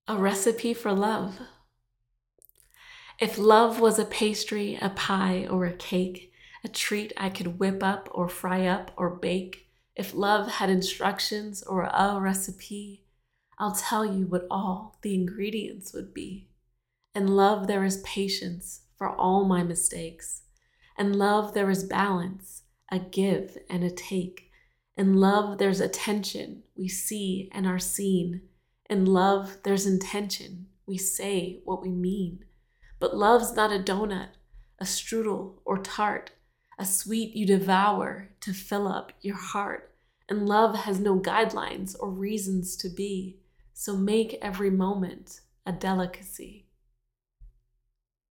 A recipe for love. If love was a pastry, a pie, or a cake, a treat I could whip up or fry up or bake, if love had instructions or a recipe, I'll tell you what all the ingredients would be. In love, there is patience for all my mistakes. In love, there is balance, a give and a take. In love, there's attention, we see and are seen. In love, there's intention, we say what we mean. But love's not a donut, a strudel or tart, a sweet you devour to fill up your heart. And love has no guidelines or reasons to be, so make every moment a delicacy.